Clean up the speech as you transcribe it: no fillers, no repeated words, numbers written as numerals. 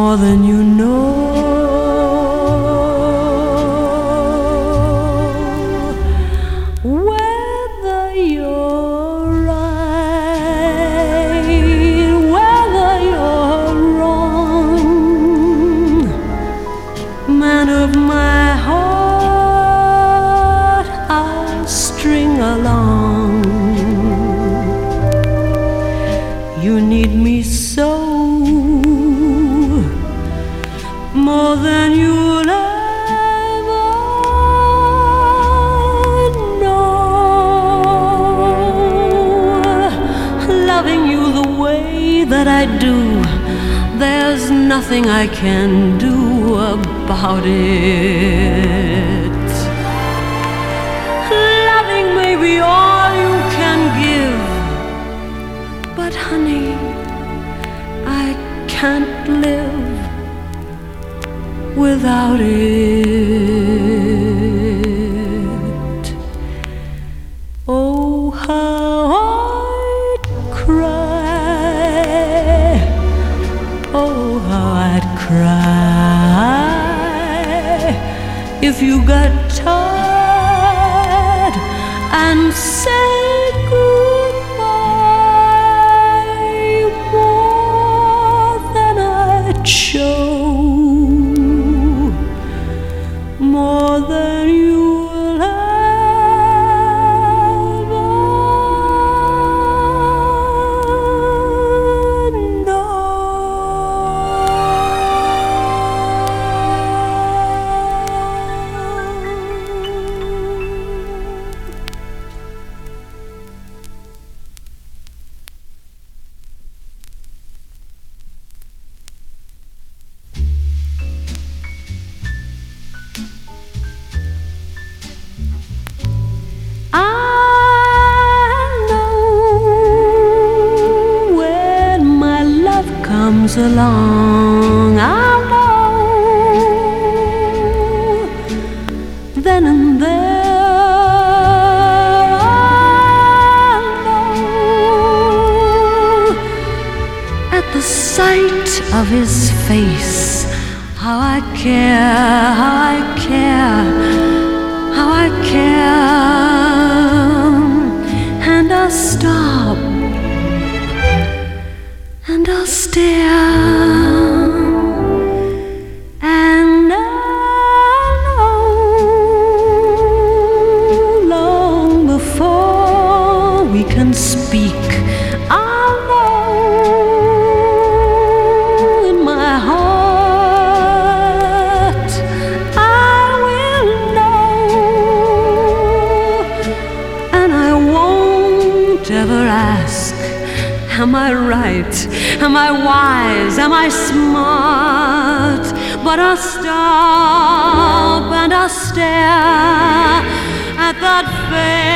more than you know. Whether you're right, whether you're wrong, man of my heart, I'll string along. You need me so, more than you'll ever know. Loving you the way that I do, there's nothing I can do about it. Loving may be all you can give, but honey, I can't live without it. Oh, how I'd cry, oh, how I'd cry if you got tired and said goodbye. More than I'd show, more than you'll ever know. Comes along, I'll know then and there. I'll know at the sight of his face how I care, how I care, how I care. And I'll stop and I'll stare, and I'll know long before we can speak. I'll know in my heart, I will know, and I won't ever ask, am I right? Am I wise? Am I smart? But I'll stop and I'll stare at that face.